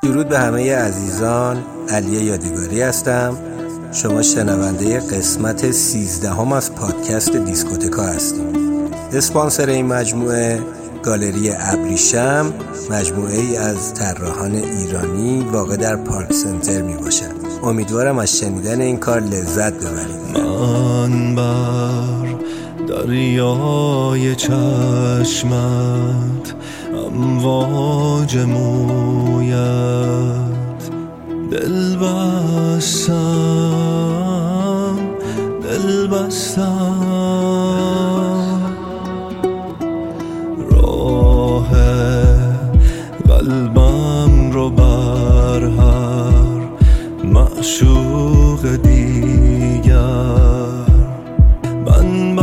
درود به همه عزیزان، علی یادگاری هستم. شما شنونده قسمت 13 از پادکست دیسکوتکا هستیم. اسپانسر این مجموعه گالری ابریشم، مجموعه ای از طراحان ایرانی واقع در پارک سنتر می باشد. امیدوارم از شنیدن این کار لذت ببرید. من بر دریای چشمت امواج مویت دل بستم راه قلبم رو بر هر معشوق دیگر من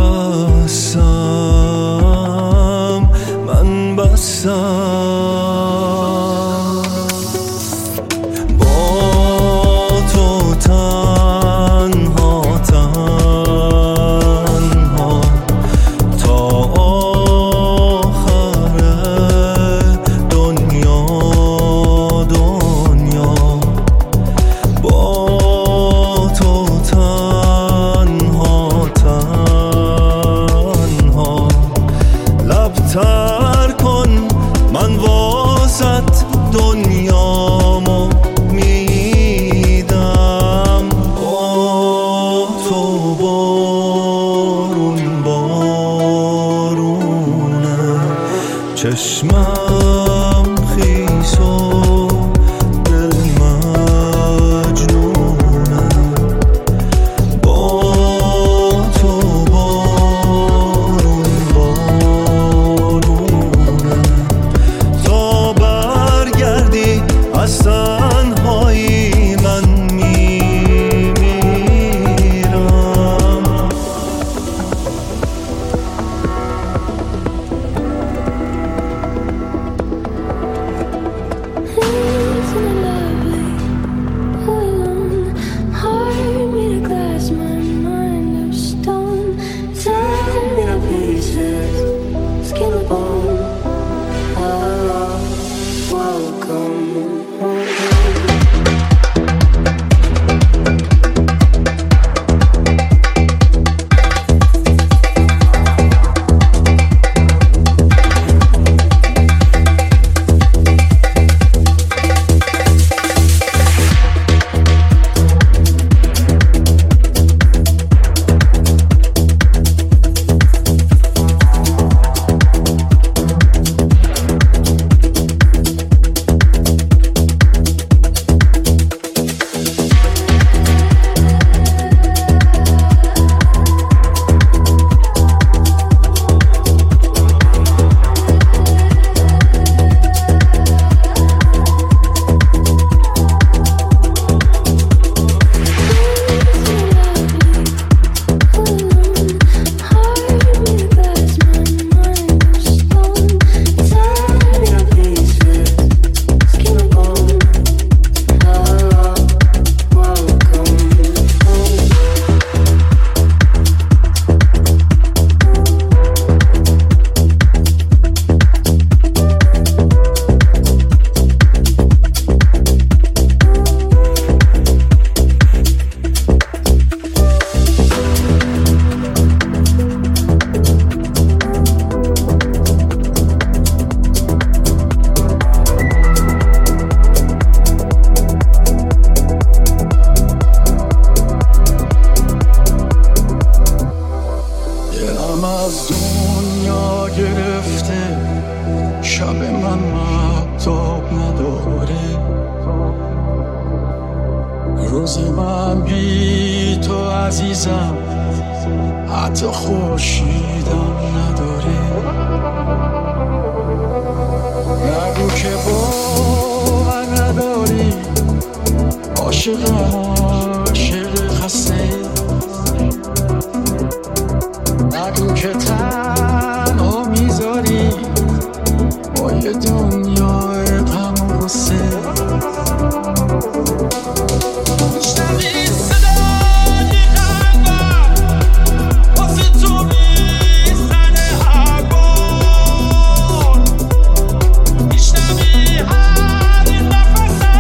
بستم با تو تنها تا آخر دنیا با تو تنها لبتر کن من واسط دنیامو میدم با تو بارونه چشمم خیس و دل مجنونه با تو بارونه تا برگردی از تنهایی من میمیرم از دنیا گرفته شب من مهتاب نداره روز من بی تو عزیزم حتی خورشیدم نداره نگو که باور نداری عاشق خسته نگو که تنها میذاری با یه دنیای غم و غصه میشنوی صدای قلبم واسه تو میزنه هر بار میشنوی هر نفسم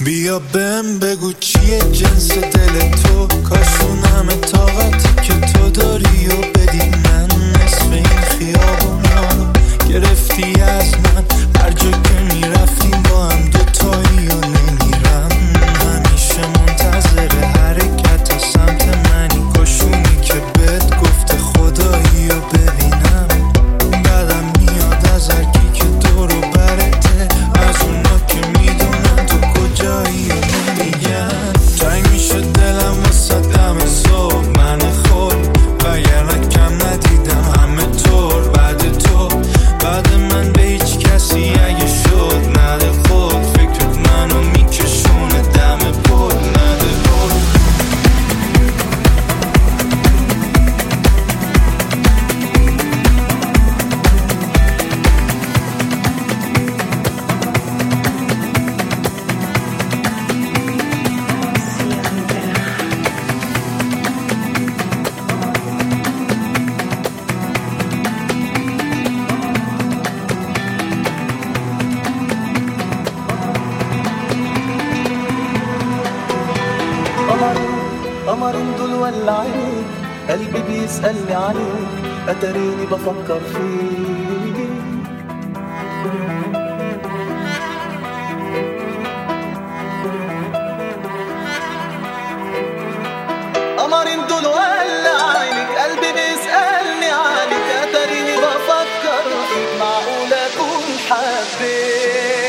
بیا بهم بگو چیه جنس دل تو، کاشون همه طاقتی که تو داری و بدی من. نصف این خیابونا گرفتی از من، هر جا که میرفتیم با هم دوتایی و نمیرم. همیشه منتظر حرکت سمت منی، کاشونی که بهت گفته خدایی و ببینم. بعدم میاد از هرکی که دورو برته، از اونا که میدونن تو کجایی و نمیگن. تنگ میشه دلم واسه دم صبح من خود، وگرنه کم ندیدم همه طور بعد تو. بعد من به هیچ کسی اگه شد نده خود، فکرت منو میکشونه دم پر نده پر. قمر دول ولا عينيك، قلبي بيسألني عليك، أتريني بفكر فيك. قمر دول ولا عينيك، قلبي بيسألني عليك، أتريني بفكر فيك. معقول أكون حبيت؟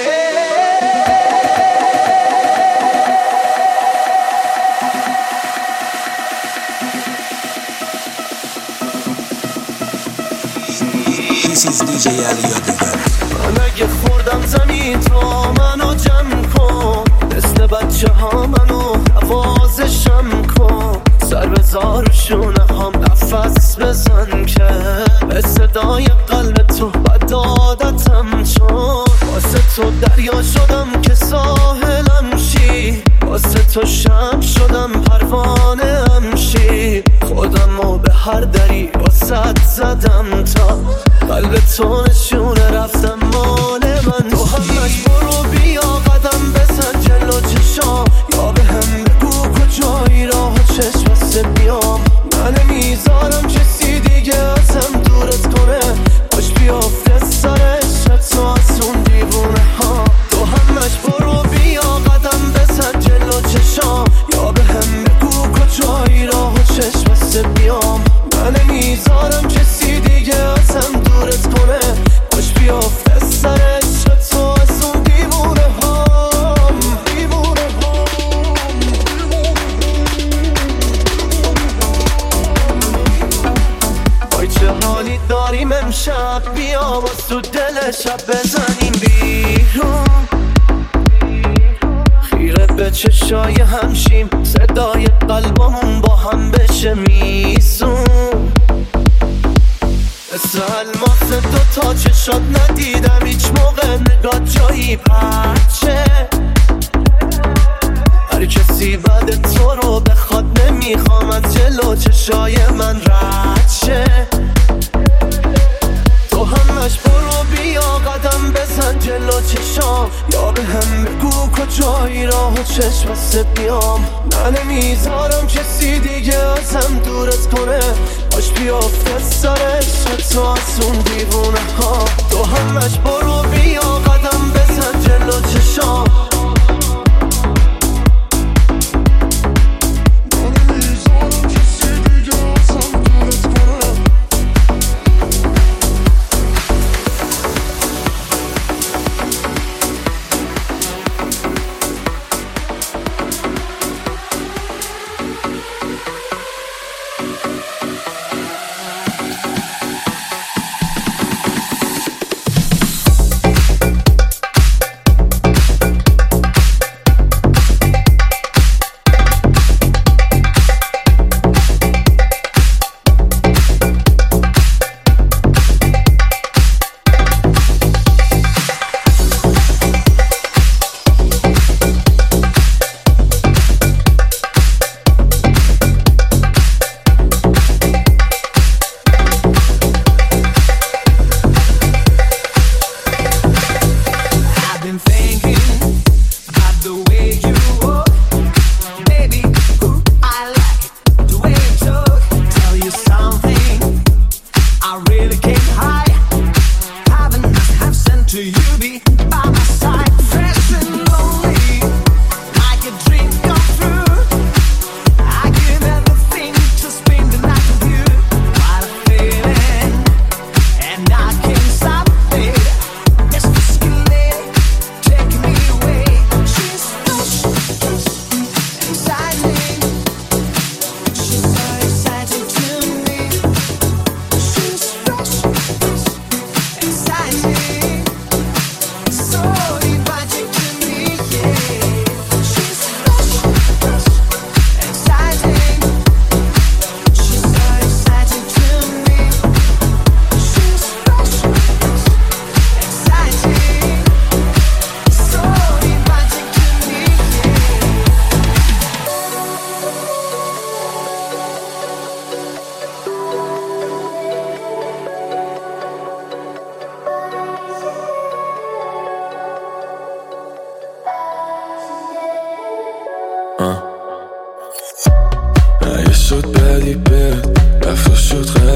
This is DJ علی یادگاری. من اگه خوردم زمین تو منو جمع کن، مثل بچه ها منو نوازشم کن. سر بزار شونه هم نفس بزن که به صدای قلب تو بد عادتم، چون واسه تو دریا شدم که ساحلم شی، واسه تو شم شدم پروانه هم شی. خودمو به هر دری واسه زدم تا قلب تو نشونه رفتم مال من. تو همش برو بیا قدم بزن جلو چشام، یا به هم بگو کجایی راه چشم بسته بیام. من نمیذارم کسی دیگه ازم دورت کنه، باش بیافته سر عشق تو از اون دیوونه ها. تو همش برو بیا قدم بزن جلو چشام، یا به هم بگو کجایی راه چشم بسته بیام. من نمیذارم کسی دیگه ازم دورت کنه، باش بیافته سر عشق تو از اون دیوونه ها. وای چه حالی داریم امشب، بیا باز تو دل شب بزنیم بیرون. خیره به چشای همشیم، صدای قلبمون با هم بشه میسون. مثل الماس دوتا چشات ندیدم هیچ موقع، نگاه جایی پرچه. هر کسی بعد تو رو بخواد نمیخوام از جلو چشای من رد شه. تو همش برو بیا قدم بزن جلو چشام، یا به هم بگو کجایی راه و چشم بسته بیام. من نمیذارم کسی دیگه ازم دورت کنه، باش بیافته سر عشق تو از اون دیوونه ها. تو همش برو بیا قدم بزن جلو چشام.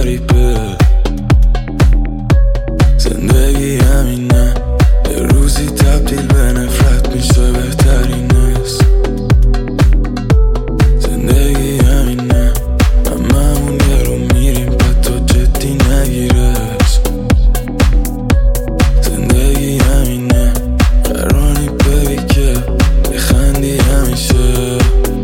غریبه. زندگی همینه، یه روزی تبدیل به نفرت میشه بهترین است. زندگی همینه، هممون یه رو میریم بعد تو جدی نگیرش. زندگی همینه، قرانی ببی که بخندی همیشه.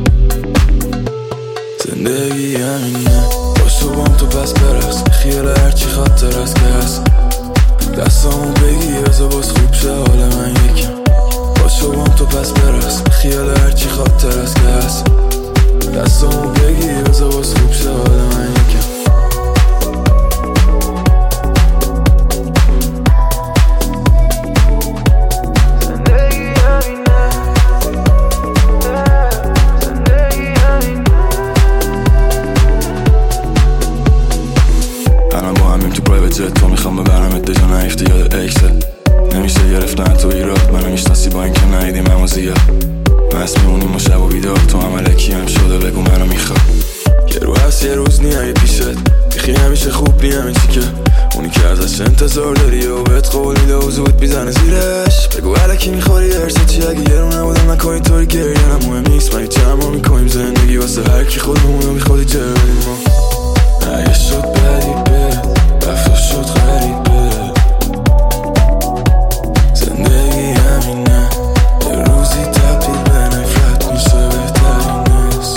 زندگی همینه، باشو بام تو پس برقص، خیال هرچی خاطر از که هست. دستامو بگی بذار باز خوب شه حال من یکم. باشو بام تو پس برقص، خیال هرچی خاطر از که هست. دستامو بگی بذار باز خوب شه حال من یکم. تو میخوام ببرم اتجا نیفتی یاد اکسه. نمیشه گرفتن تو ایراد، منو میشناسی با این که نهیدیم همو زیاد. بس میمونیم و شب و بیدار، تو هم علکی هم شده بگو منو میخواد. یه رو هست یه روز نیایی پیشت، بیخی همیشه خوب نی همین چی که اونی که ازش انتظار داری و بهت قول میده و زود میزنه زیرش. بگو علکی میخوری ارسه چی اگه یه رو نبودم نکنی طوری گریه نموه نیست. من چه ما میکنیم زندگی واسه هرکی خودمونو میخوادی چه بدیم ما. اگه شد بدی رفتا شد غریبه. زندگی همینه، یه روزی تبدیل به نفرت میشه بهترین است.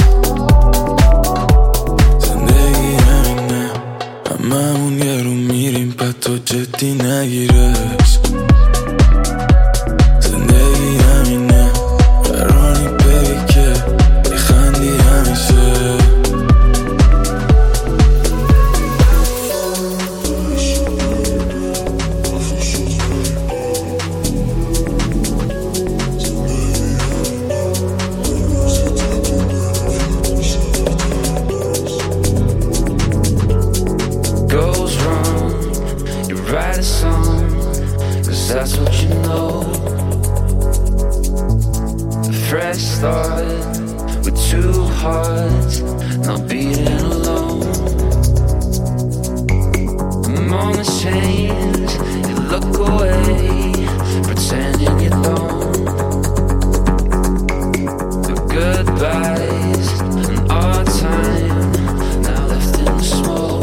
زندگی همینه، هممون یه رو میریم بعد تو جدی نگیرش. زندگی همینه، قرانی بگی که بخندی همیشه. That's what you know. A fresh start with two hearts, not beating alone. The moment change, you look away, pretending you don't. The goodbyes and our time now left in the smoke.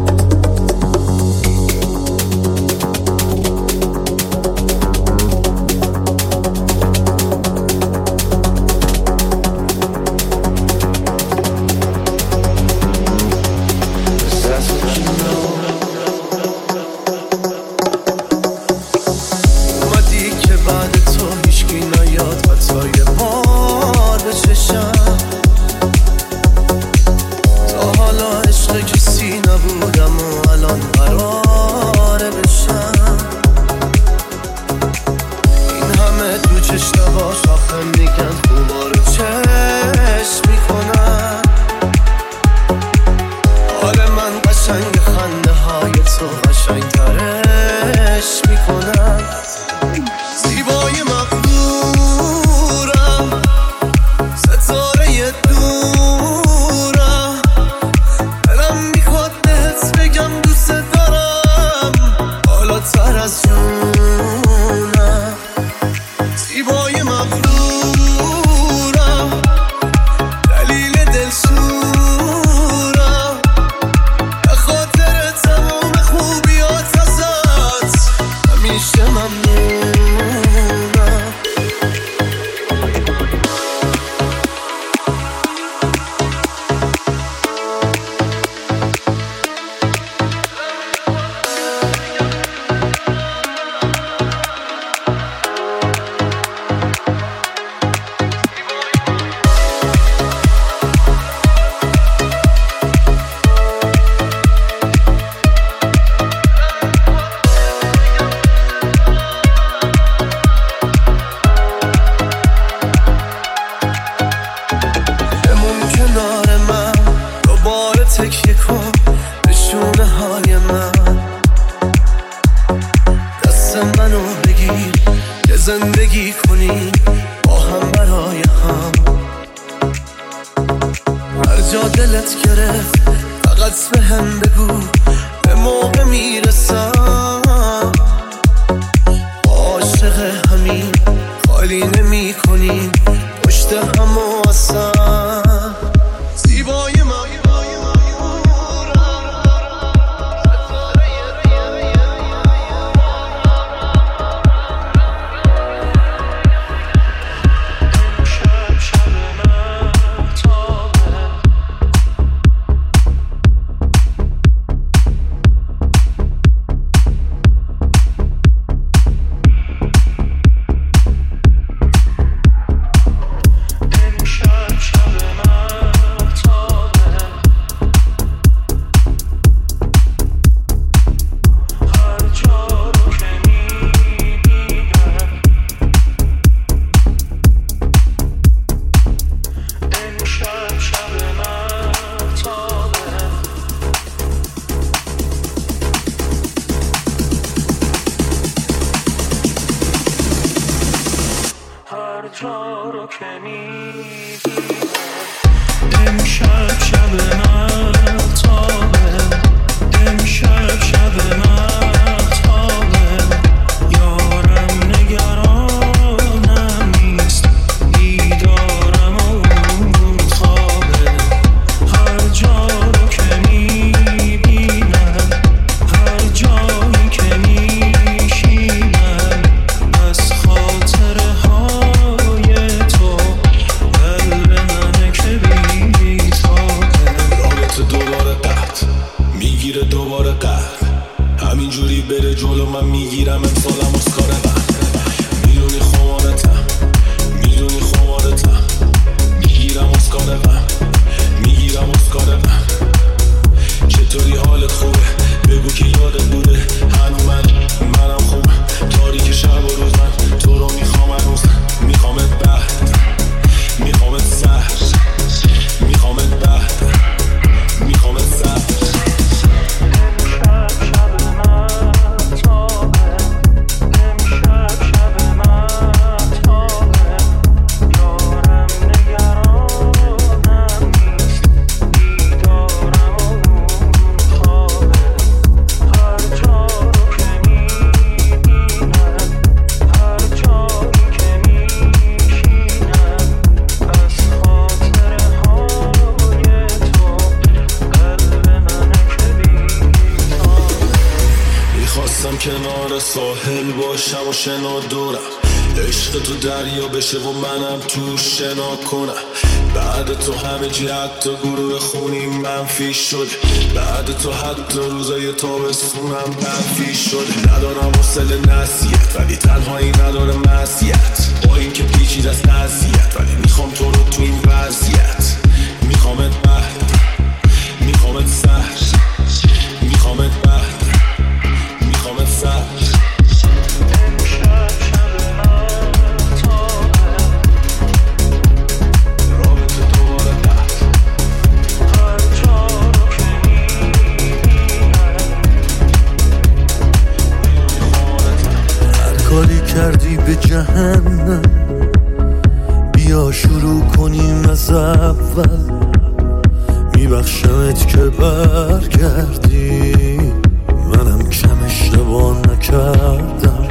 زندگی کنیم با هم برای هم. هر جا دلت گرفت فقط به هم بگو موقع میرسم. عاشق همین خالی نمی کنیم پشت هم و اصلا زیبای کنار ساحل باشم و شنا دورم، عشق تو دریا بشه و منم تو شنا کنم. بعد تو همه جی حتی گروه خونی منفی شد، بعد تو حتی روزای تابستونم منفی شد. ندارم حوصله نصیحت ولی تنهایی نداره مزیت، با این که پیچیده است اذیت ولی میخوام تو رو تو این وضعیت. میخوامت بعد، میخوامت سر، میخوامت بعد، میخوامت سر. کاری کردی به جهنم، بیا شروع کنیم از اول. میبخشمت که برگردی، منم کم اشتباه نکردم.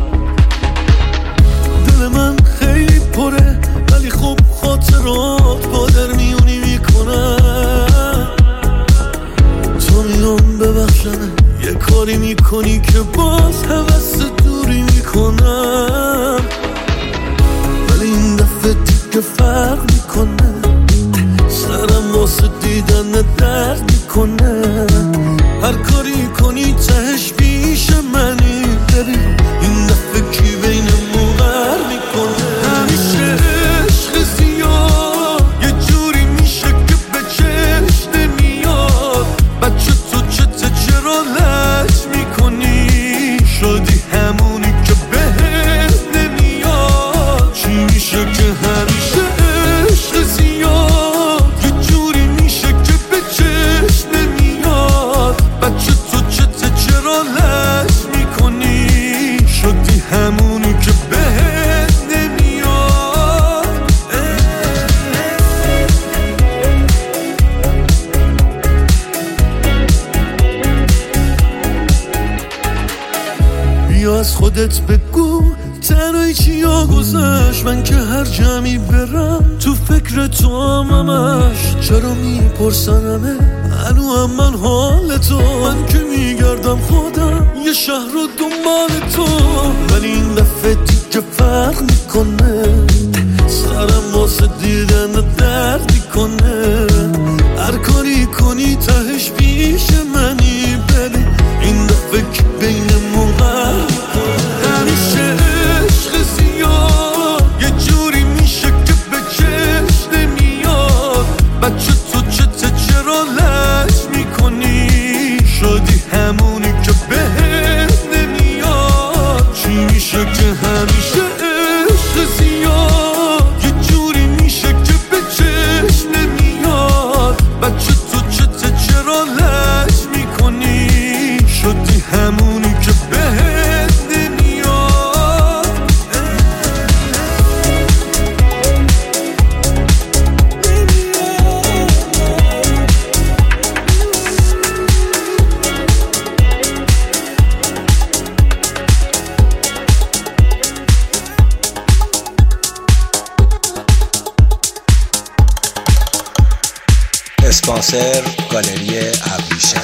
دل من خیلی پره ولی خب خاطرات با در میونی میکنم. تو میام ببخشمه یه کاری میکنی که باز هوس دوری میکنم، ولی این دفعه دیگه فرق میکنه. سرم واسه دیدن درد میکنه. هر کاری کنی تهش پیش منی ببین خودت بگو تنهایی چیا گذشت. من که هر جمعی برم تو فکر تو همش. چرا میپرسنمه هنوز من حال تو؟ من که میگردم خودم یه شهر رو دنبال تو. ولی این دفعه دیگه فرق میکنه، سرم واسه دیدن درد میکنه. هر کاری کنی تهش پیش منی، بلی این دفعه که بینمون قرار میکنه. همیشه عشق زیاد یه جوری میشه که به چشم نمیاد. بچه تو چرا لج میکنی؟ شدی همونی که بهت نمیاد. چی میشه که همیشه عشق زیاد یه جوری میشه که به چشم نمیاد. بچه تو چرا لج میکنی؟ شدی همونی که بهت نمیاد. اسپانسر گالری ابریشم.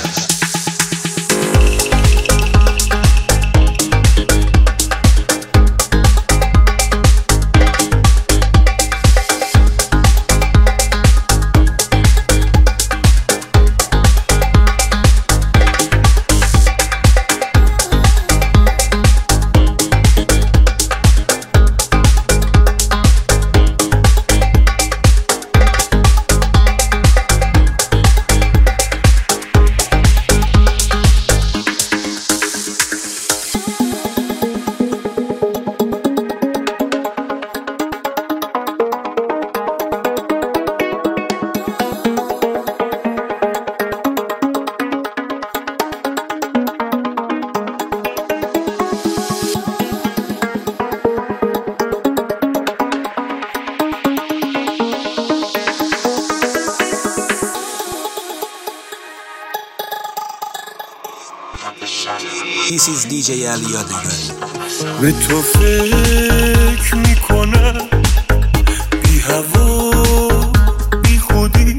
This is DJ علی یادگاری. به تو فکر میکنم بی هوا بی خودی،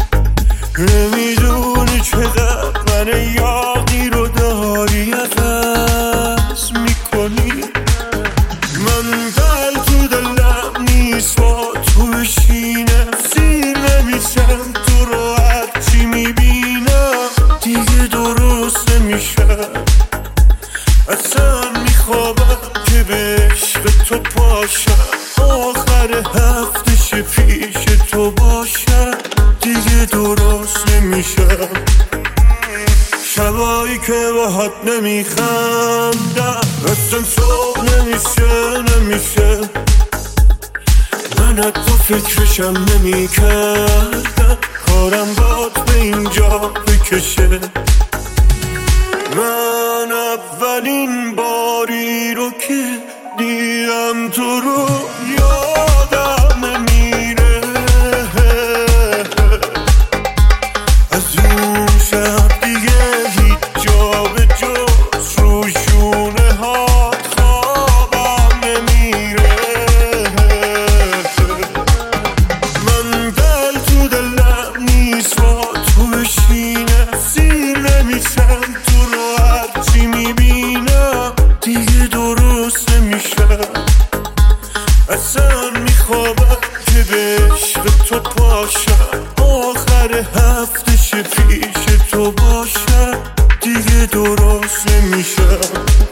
نمیدونی چقدر من یادی رو داری عوض میکنی. من دل تو دلم نیست با تو بشینم، سیر نمیشم تو رو هرچی میبینم دیگه درست نمیشم. اصلا میخوابم که به عشق تو پاشم، آخر هفتش پیش تو باشم دیگه درست نمیشم. شبایی که باهات نمیخندم اصلا صبح نمیشه. من حتی فکرشم نمیکردم کارم باد به اینجا بکشه. من اولین باری رو که دیدم تو رو یادم نمیره. از اون شب دیگه هیچ جا به جز رو شونه هات خوابم نمیره. من دل تو دلم نیست با تو بشینم، سیر نمیشم تو رو هرچی میبینم دیگه درست نمیشم. اصلا میخوابم که به عشق تو پاشم، آخر هفتش پیش تو باشم دیگه درست نمیشم.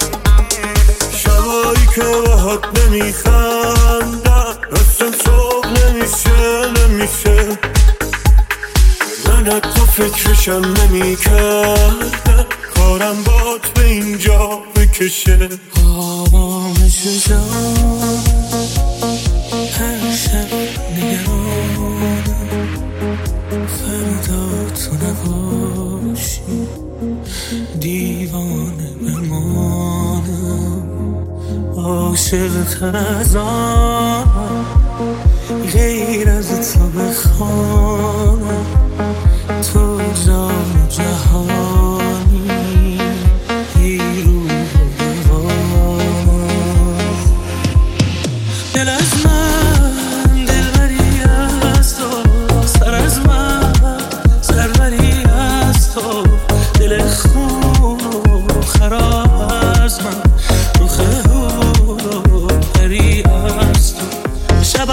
شبایی که باهات نمیخندم اصلا صبح نمیشه. من حتی فکرشم نمیکردم کارم باد به اینجا بکشه. آبام چشام هر شب نگرانم، فردا تو نباشی دیوانه بمانم. عاشق تر از آنم غیر از تو بخوانم، تو جان جهانی هی روح و روانم.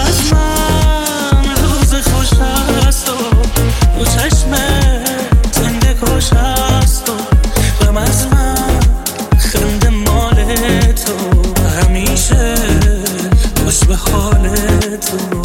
از من روز خوش هست و رو چشم زنده کش هست و غم از من خنده مال تو همیشه خوش به حال تو.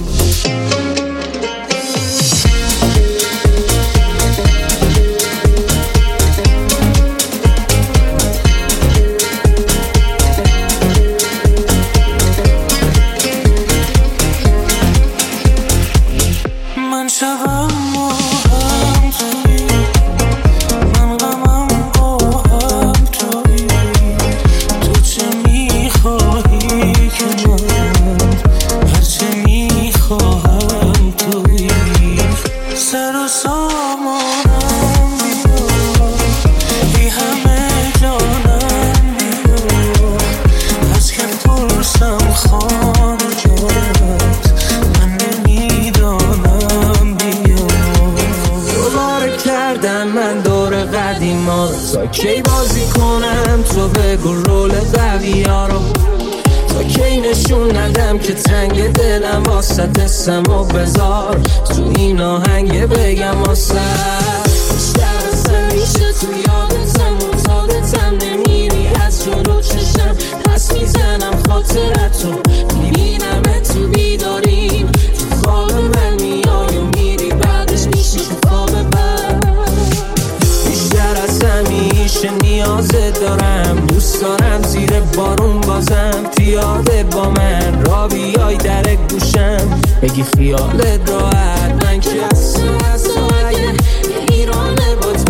من شبم هم توی من غمم هم توی تو چه میخواهی که من هرچه میخواهم توی سر و سامانم بیا بی همه جانم بیا از که پرسم خانه جانت من نمیدانم بیا. دوباره کردم من دور قدیما تا کی بازی کنم تو بگو رول بقیه رو تا کی نشون ندم که تنگ دلم واسه دستم و بذار تو این آهنگ بگم واسه بیشتر از همیشه تو یادتم معتادتم نمیری از جلو چشم پس میزنم خاطرتو میبینم تو بیداریم تو خواب من میای و میری بعدش میشی تو خواب من بیشتر از همیشه نیازت دارم دوست دارم زیر بارون بازم پیاده با من را بیای در گوشم بگی خیالت راحت من که از اگه ایرانه باد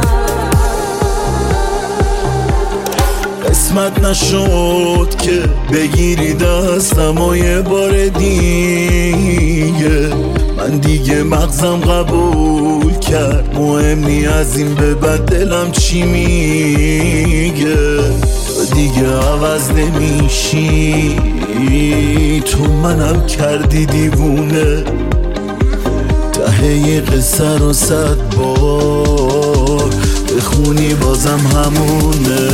قسمت نشد که بگیری دستم و یه بار دیگه من دیگه مغزم قبول کرد مهم نی از این به بعد دلم چی میگه تو دیگه عوض نمیشی تو منم کردی دیوونه ته قصه رو 100 بار بخونی بازم همونه.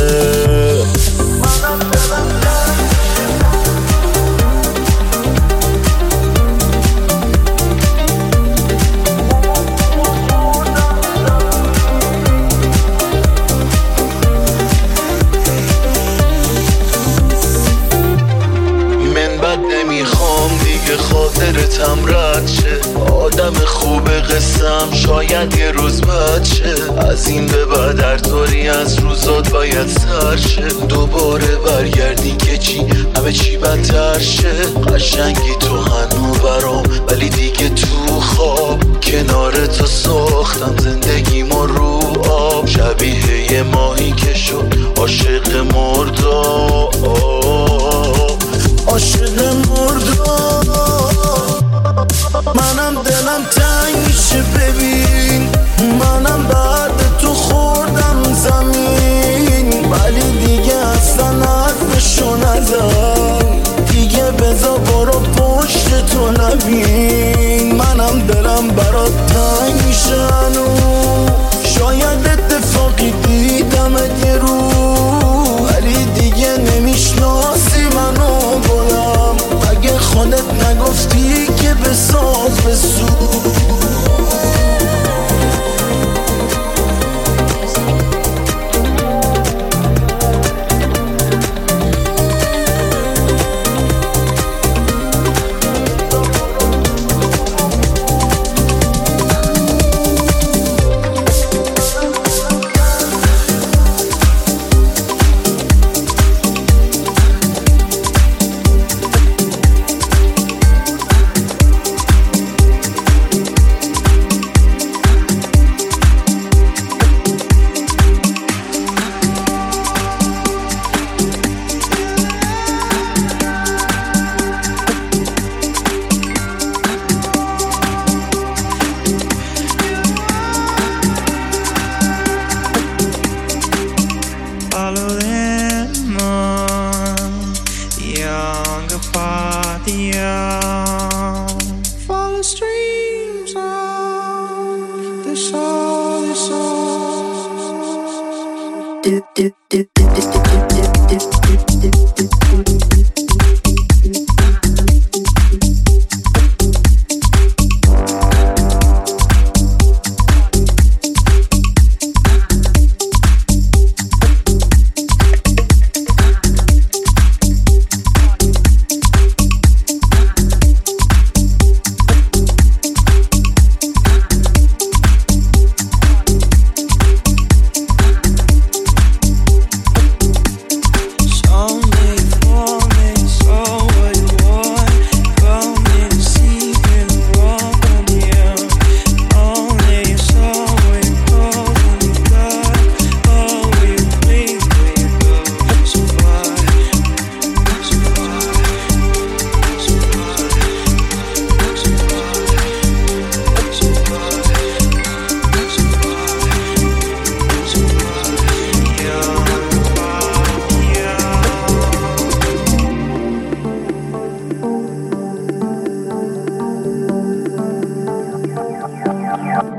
نمیخوام دیگه خاطرتم رد شه آدم خوب قسم شاید یه روز بد شه از این به بعد هر طوری از روزات باید سر شه دوباره برگردی که چی همه چی بدتر شه قشنگی تو هنو برام ولی دیگه تو خواب کنار تو ساختم زندگیمو رو آب شبیه یه ماهی که شد عاشق مرداب عاشق مردم منم دلم تنگ میشه ببین منم بعد تو خوردم زمین ولی دیگه اصلا حرفشو نزن دیگه بذار برو پشت تو نبین منم دلم برات تنگ میشه شاید اتفاقی دیدمت یه رو ولی دیگه نمیشناسی منو گلم اگه خودت نگفتی که بساز بسو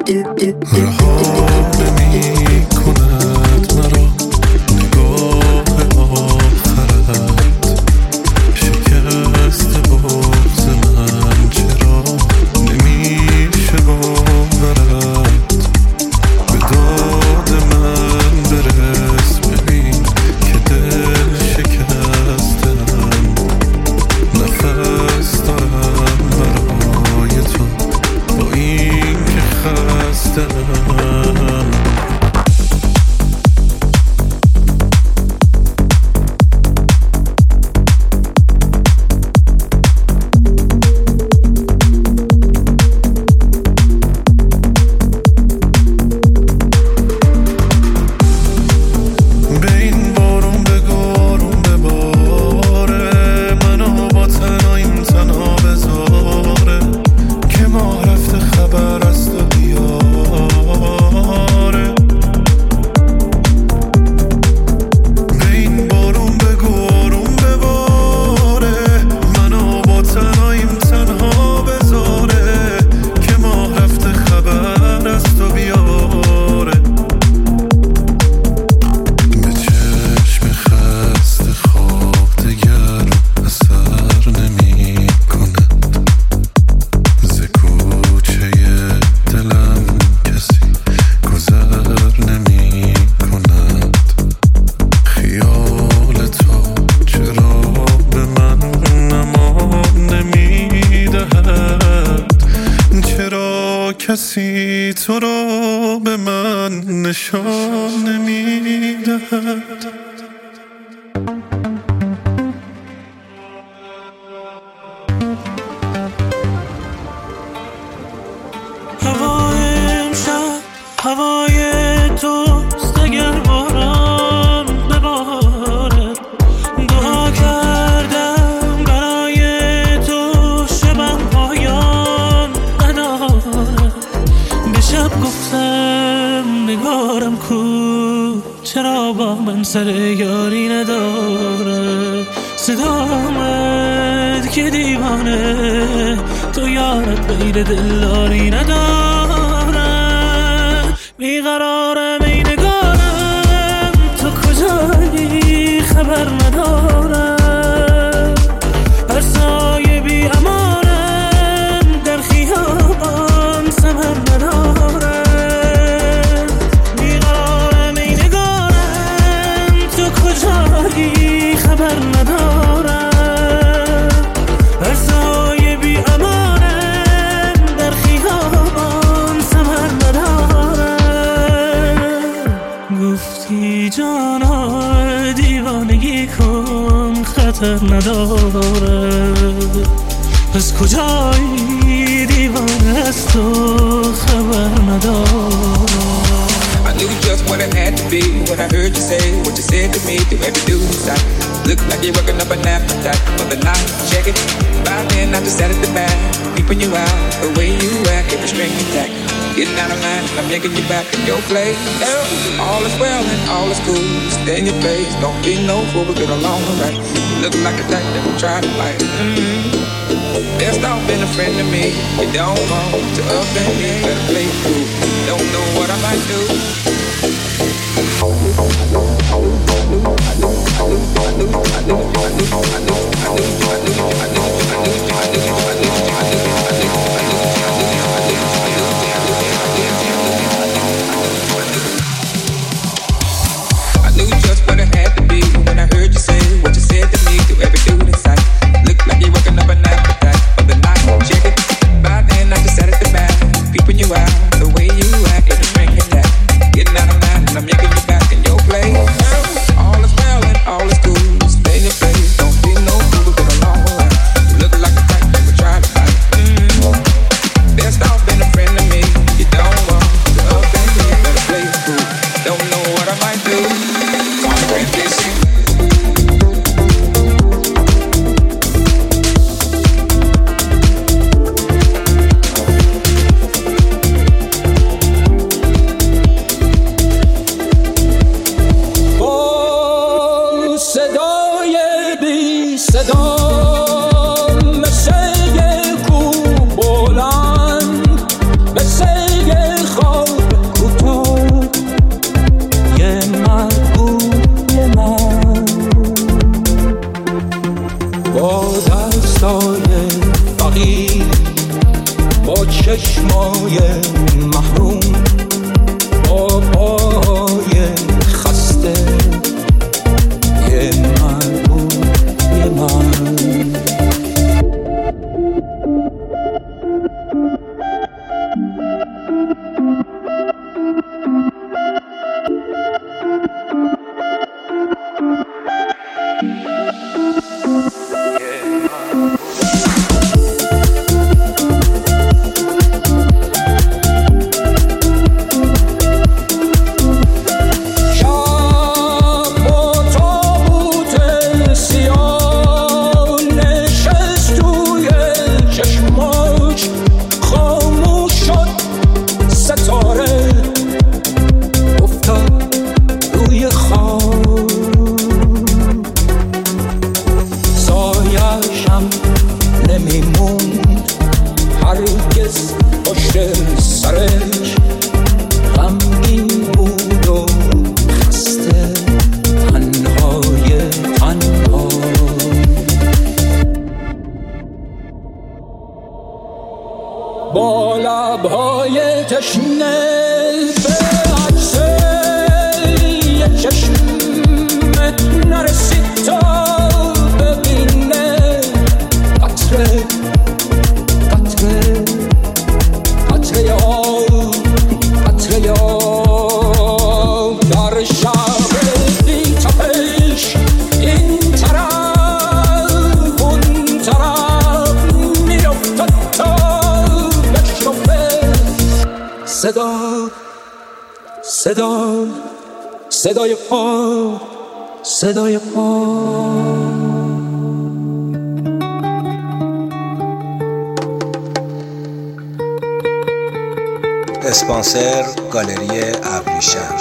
کسی تو رو به من نشان نمیدهد. هوای امشب هوای توست، اگر باران بباره دعا کردم برای تو شبم پایان نداره. به شب گفتم نگارم کو، چرا با من سر یاری نداره. صدا آمد که دیوانه تو یارت غیر دلداری نداره. بیقرارم ای نگارم تو کجایی خبر ندارم. هر سایه بی امانم در خیابان ثمر ندارم. بیقرارم ای نگارم تو کجایی خبر ندارم. هر سایه بی امانم در خیابان ثمر ندارم. گفتی جانا دیوانگی کن خطر نداره. از کجایی دیوانه است و خبر نداره. I knew just what it had to be when I heard you say what you said to me through every dude's sight. Look like you're working up an appetite for the night. Check it. By then I just sat at the back, peeping you out the way you act, every string intact. Getting out of line, I'm yanking you back in your place. All is well and all is cool. Stay in your place, don't be no fool, but get along alright. Look like a type that will try to fight. Best off being a friend to me. You don't want to offend me, better play cool. Don't know what I might do. I knew just what it had to be when I heard you say what you said to me to every dude in sight. Look like you're working up an appetite for the night. Check it. By then I just sat at the back, peeping you out the way you act, every string intact. Getting out of line and I'm yanking you back in your place. All is well and all is cool. Stay in your place, don't be no fool, but get along alright. You look like a type that would try چشمای محروم با پای خسته یه من با لبهای تشنه به عکس یه چشمت نرسید تا ببینه قطره آب در شب بی تپش این طرف اون طرف میافتد تا صدای پا اسپانسر گالری ابریشم.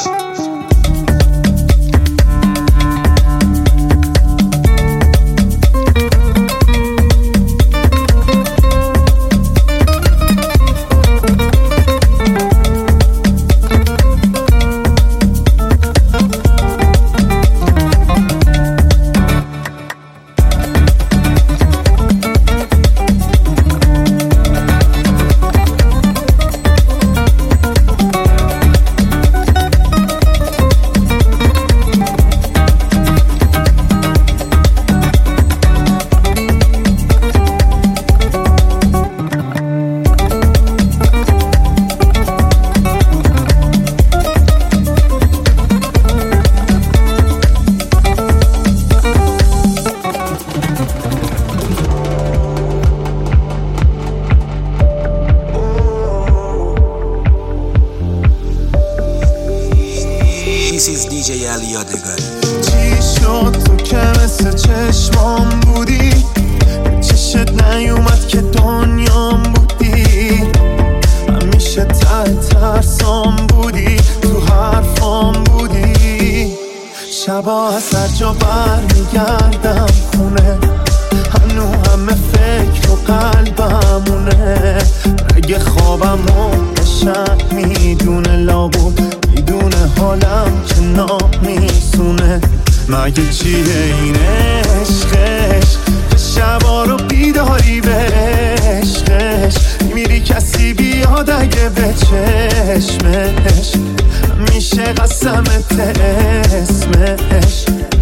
This is DJ علی یادگاری. چی شد تو که مثل چشمام بودی، چشت نیومد که دنیام بودی، همیشه ته ترسام بودی، تو حرفام بودی، شبا از هر جا برمیگردم خونه، هنو همه فکر و قلبمونه، اگه خوابمو شب میدونه لابود میدونه حالم که نامیسونه، مگه چیه این عشقش که شبا رو بیداری به عشقش، میری کسی بیاد اگه به چشمش، میشه قسمت اسمش،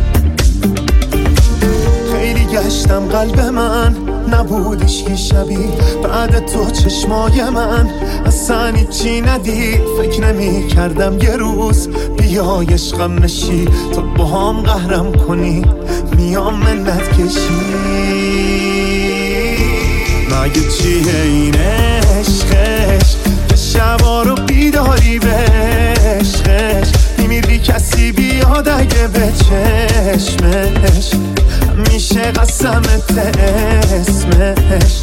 خیلی گشتم قلب من نبودش که شبیه بعد تو چشمای من اصلا چی ندید، فکر نمی کردم یه روز بیای عشقم نشی، تو با هم قهرم کنی میام منت کشی، مگه چیه این عشقش که شبا رو بیداری به عشقش، میمیری کسی بیاد اگه به چشمش، میشه قسمت اسمش.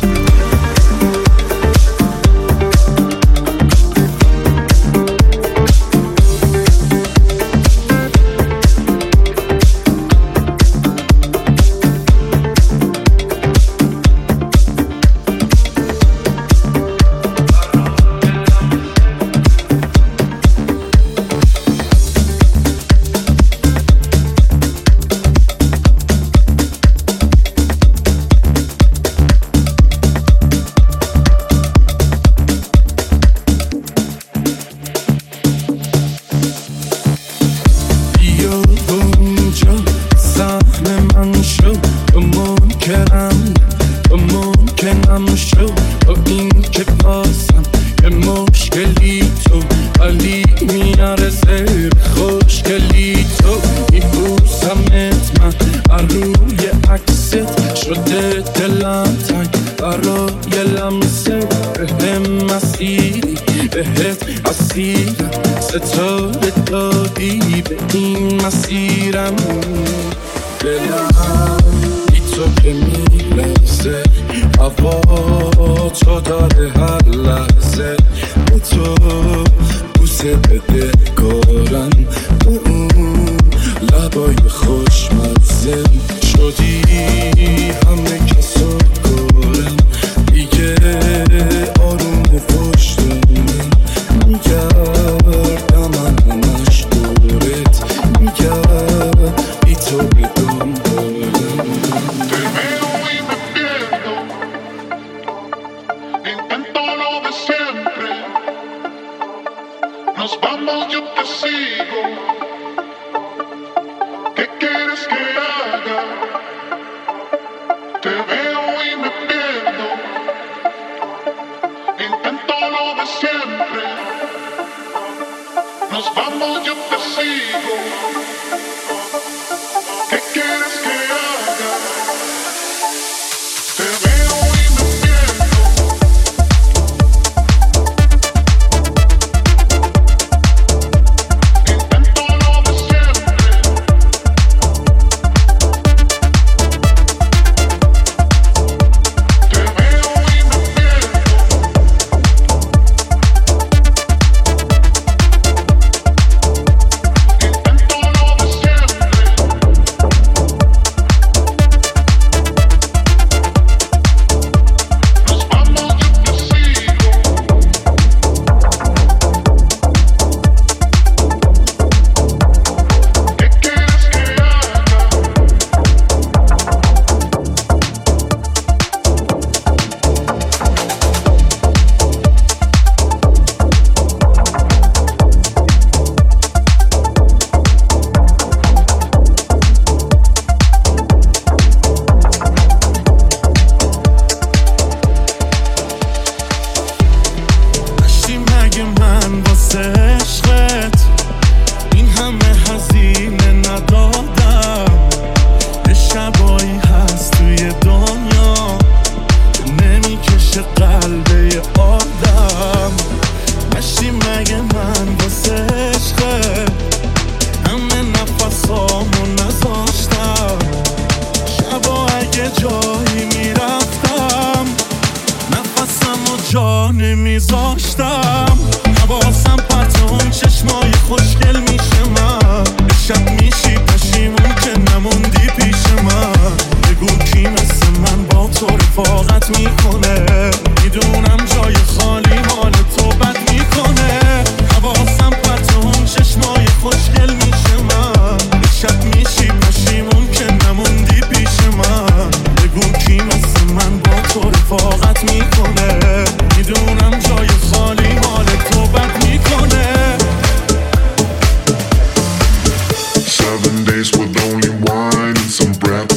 مسیری بهت اسیرم ستاره دادی به این مسیرم دلم بی تو که میلرزه هوا تو داره هر لحظه به تو بوسه بده کارم به اون لبای خوشمزه شدی همه کسا کارم دیگه آروم و پشتمه میگردم من همش دورت میگرد بی تو بدم دارم Nos vamos, yo te sigo. ¿Qué quieres que haga? Te veo y me pierdo. Intento lo de siempre. Nos vamos, yo te sigo. ¿Qué quieres que haga? Te veo y me pierdo.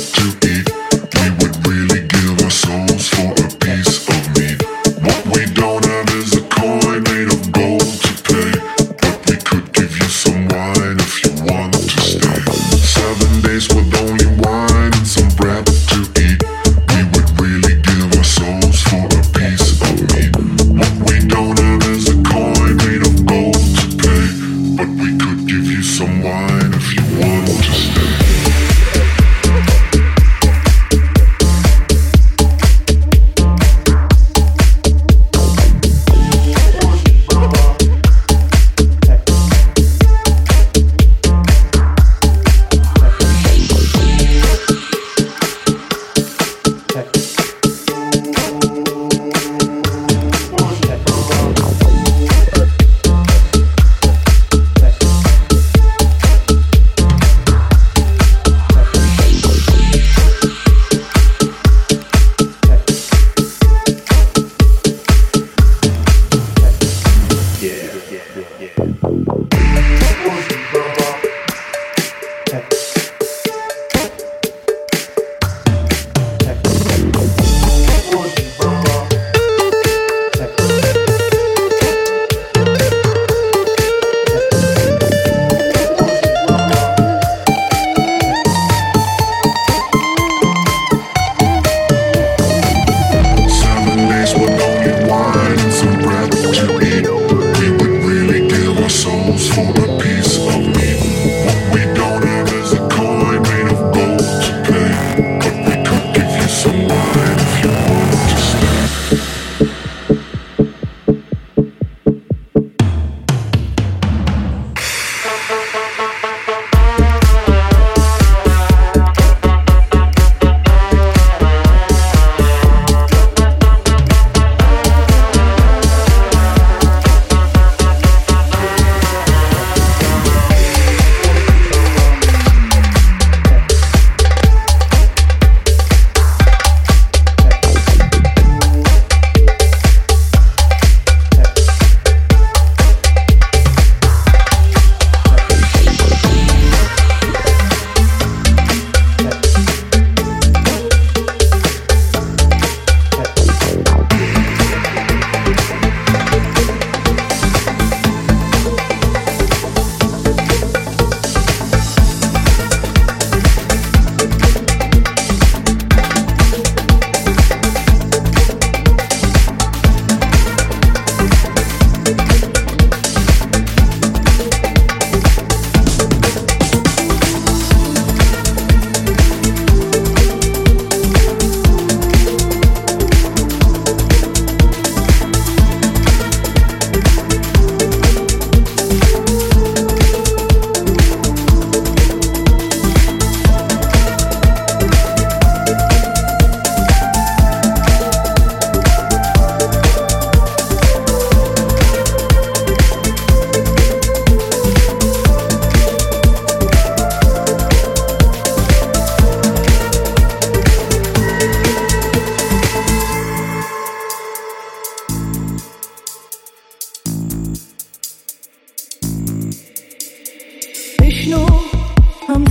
We don't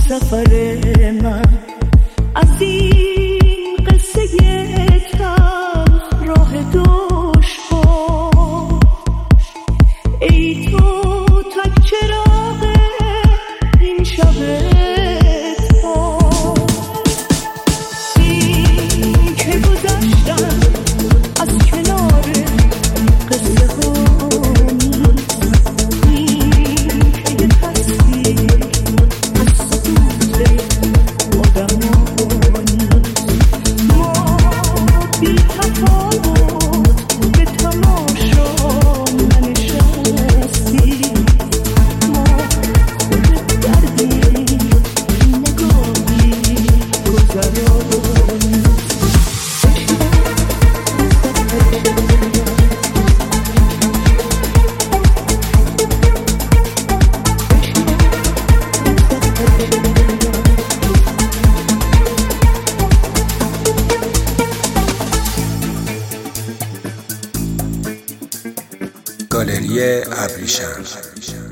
سفر من از این قصه تلخ راه دشوار. ای تو تک چراغ این شب تار، این که گذشتم از کنار قصه ها نیست، این که یه تصویر از سکوت آدم ها نیست. ما بی تفاوت به تماشا ننشستیم، ما خودت دردیم نگاهی گذرانی. گالری ابریشم.